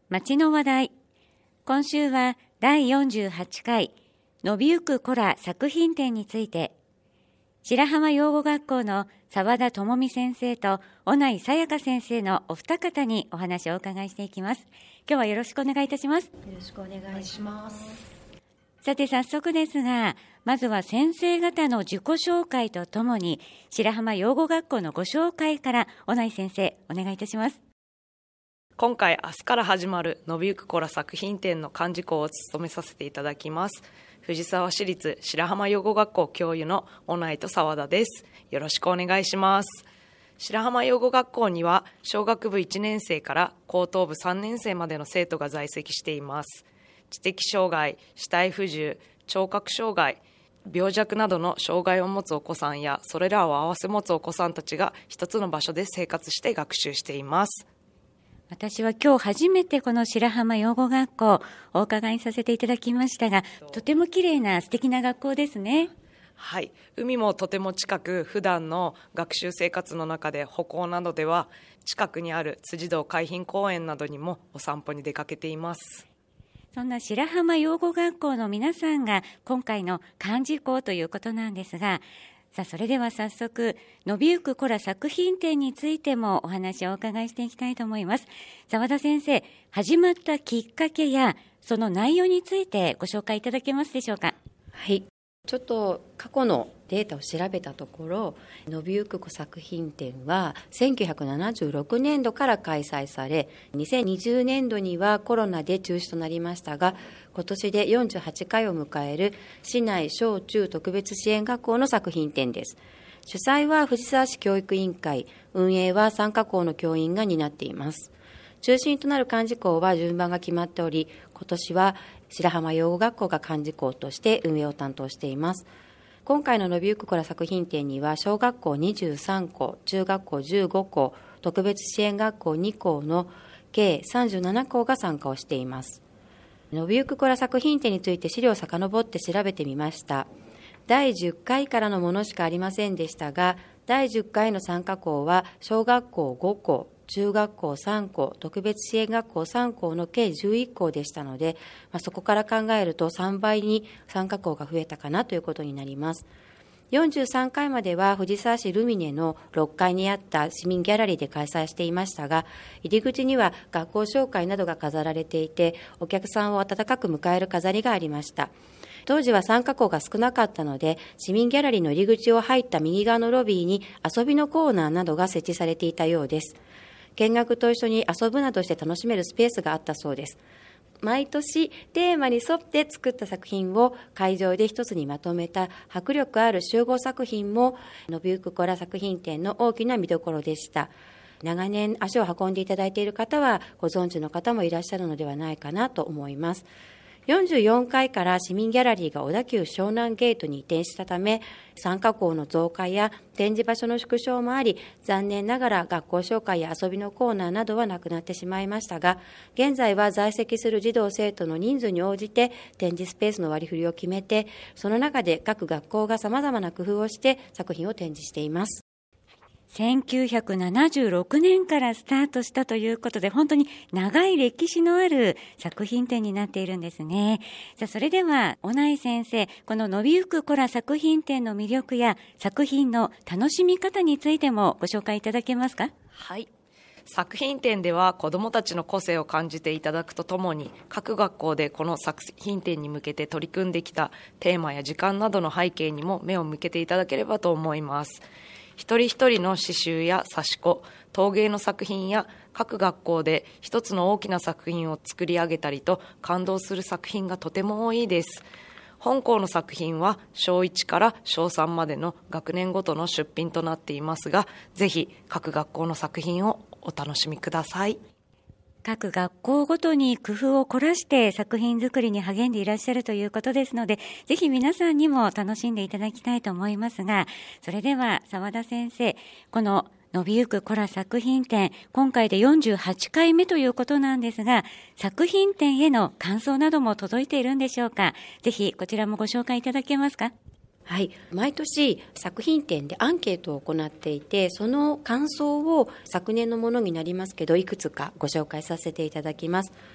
街の話題。今週は第48回伸びゆく子ら作品展について、白浜養護学校の澤田智美先生と小内さやか先生のお二方にお話をお伺いしていきます。今日はよろしくお願いいたします。よろしくお願いします。 さて早速ですが、まずは先生方の自己紹介とともに白浜養護学校のご紹介から小内先生お願いいたします。 今回明日から始まる伸びゆく子ら作品展の幹事校を務めさせていただきます藤沢市立白浜養護学校教諭の小内と澤田です。よろしくお願いします。白浜養護学校には小学部1年生から高等部3年生までの生徒が在籍しています。知的障害、肢体不自由、聴覚障害、病弱などの障害を持つお子さんやそれらを併せ持つお子さんたちが一つの場所で生活して学習しています。 私は今日初めてこの白浜養護学校お伺いさせていただきましたが、とても綺麗な素敵な学校ですね。 はい、海もとても近く、普段の学習生活の中で歩行などでは近くにある辻堂海浜公園などにもお散歩に出かけています。 そんな白浜養護学校の皆さんが今回の幹事校ということなんですが、さあそれでは早速伸びゆく子ら作品展についてもお話をお伺いしていきたいと思います。澤田先生、始まったきっかけやその内容についてご紹介いただけますでしょうか。 はい、ちょっと過去のデータを調べたところ、伸びゆく子作品展は1976年度から開催され、2020年度にはコロナで中止となりましたが、今年で48回を迎える市内小中特別支援学校の作品展です。主催は藤沢市教育委員会、運営は参加校の教員が担っています。中心となる幹事校は順番が決まっており、今年は白浜養護学校が幹事校として運営を担当しています。今回の伸びゆく子ら作品展には小学校23校、中学校15校、特別支援学校2校の計37校が参加をしています。伸びゆく子ら作品展について資料を遡って調べてみました。第10回からのものしかありませんでしたが、第10回の参加校は小学校5校、中学校3校、特別支援学校3校の計11校でしたので、そこから考えると3倍に参加校が増えたかなということになります。43回までは藤沢市ルミネの6階にあった市民ギャラリーで開催していましたが、入り口には学校紹介などが飾られていて、お客さんを温かく迎える飾りがありました。当時は参加校が少なかったので、市民ギャラリーの入り口を入った右側のロビーに遊びのコーナーなどが設置されていたようです。見学と一緒に遊ぶなどして楽しめるスペースがあったそうです。毎年テーマに沿って作った作品を会場で一つにまとめた迫力ある集合作品も伸びゆく子ら作品展の大きな見どころでした。長年足を運んでいただいている方はご存知の方もいらっしゃるのではないかなと思います。44回から市民ギャラリーが小田急湘南ゲートに移転したため、参加校の増加や展示場所の縮小もあり、残念ながら学校紹介や遊びのコーナーなどはなくなってしまいましたが、現在は在籍する児童生徒の人数に応じて展示スペースの割り振りを決めて、その中で各学校がさまざまな工夫をして作品を展示しています。 1976年からスタートしたということで、本当に長い歴史のある作品展になっているんですね。さあそれでは小内先生、この伸びゆく子ら作品展の魅力や作品の楽しみ方についてもご紹介いただけますか。 はい、作品展では子どもたちの個性を感じていただくとともに、各学校でこの作品展に向けて取り組んできたテーマや時間などの背景にも目を向けていただければと思います。一人一人の刺繍や刺し子、陶芸の作品や各学校で一つの大きな作品を作り上げたりと感動する作品がとても多いです。本校の作品は小1から小3までの学年ごとの出品となっていますが、ぜひ各学校の作品をお楽しみください。 各学校ごとに工夫を凝らして作品作りに励んでいらっしゃるということですので、ぜひ皆さんにも楽しんでいただきたいと思いますが、それでは澤田先生、この伸びゆく子ら作品展、今回で48回目ということなんですが、作品展への感想なども届いているんでしょうか。ぜひこちらもご紹介いただけますか。 はい、毎年作品展でアンケートを行っていて、その感想を昨年のものになりますけどいくつかご紹介させていただきます。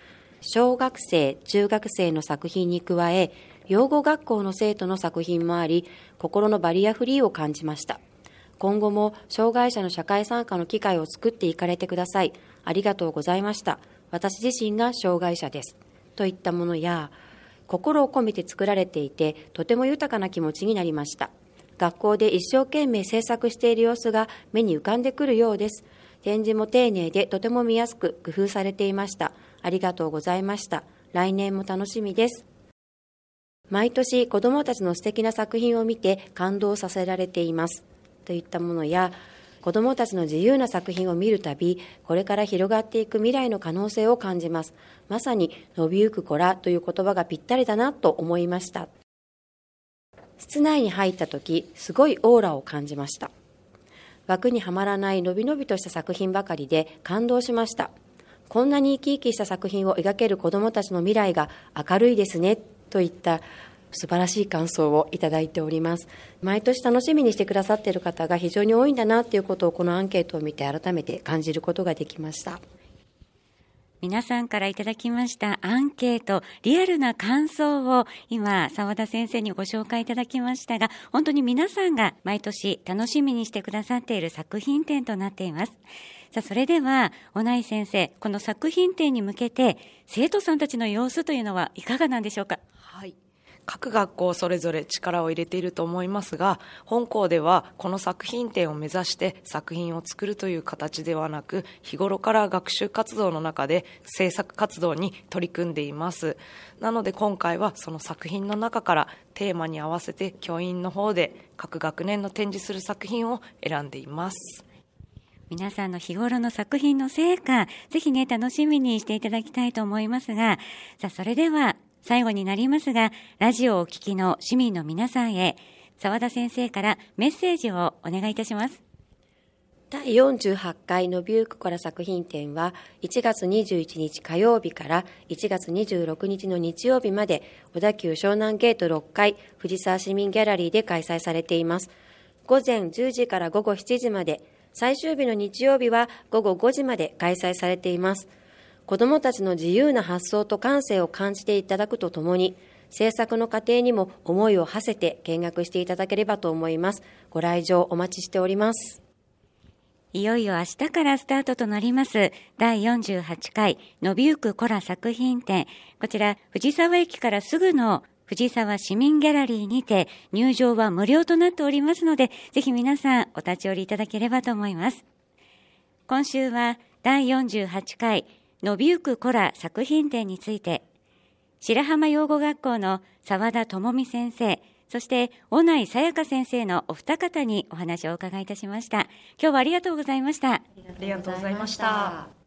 小学生、中学生の作品に加え、養護学校の生徒の作品もあり、心のバリアフリーを感じました。今後も障害者の社会参加の機会を作っていかれてください。ありがとうございました。私自身が障害者です。といったものや、心を込めて作られていて、とても豊かな気持ちになりました。学校で一生懸命制作している様子が目に浮かんでくるようです。展示も丁寧でとても見やすく工夫されていました。ありがとうございました。来年も楽しみです。毎年子どもたちの素敵な作品を見て感動させられています。といったものや、子どもたちの自由な作品を見るたび、これから広がっていく未来の可能性を感じます。まさに伸びゆく子らという言葉がぴったりだなと思いました。室内に入ったとき、すごいオーラを感じました。枠にはまらないのびのびとした作品ばかりで感動しました。こんなに生き生きした作品を描ける子どもたちの未来が明るいですね、といった素晴らしい感想をいただいております。毎年楽しみにしてくださっている方が非常に多いんだなということをこのアンケートを見て改めて感じることができました。 皆さんからいただきましたアンケート、リアルな感想を今澤田先生にご紹介いただきましたが、本当に皆さんが毎年楽しみにしてくださっている作品展となっています。さあ、それでは小内先生、この作品展に向けて生徒さんたちの様子というのはいかがなんでしょうか。 はい、各学校それぞれ力を入れていると思いますが、本校ではこの作品展を目指して作品を作るという形ではなく、日頃から学習活動の中で制作活動に取り組んでいます。なので今回はその作品の中からテーマに合わせて教員の方で各学年の展示する作品を選んでいます。 皆さんの日頃の作品の成果、ぜひね、楽しみにしていただきたいと思いますが、さあ、それでは最後になりますが、ラジオをお聞きの市民の皆さんへ、澤田先生からメッセージをお願いいたします。 第48回のびゆく子ら作品展は1月21日火曜日から1月26日の日曜日まで小田急湘南ゲート6階藤沢市民ギャラリーで開催されています。午前10時から午後7時まで、最終日の日曜日は午後5時まで開催されています。子どもたちの自由な発想と感性を感じていただくとともに、制作の過程にも思いを馳せて見学していただければと思います。ご来場お待ちしております。 いよいよ明日からスタートとなります第48回伸びゆく子ら作品展。こちら藤沢駅からすぐの藤沢市民ギャラリーにて入場は無料となっておりますので、ぜひ皆さんお立ち寄りいただければと思います。今週は第48回伸びゆく子ら作品展について、白浜養護学校の澤田智美先生、そして小内さやか先生のお二方にお話をお伺いいたしました。今日はありがとうございました。 ありがとうございました。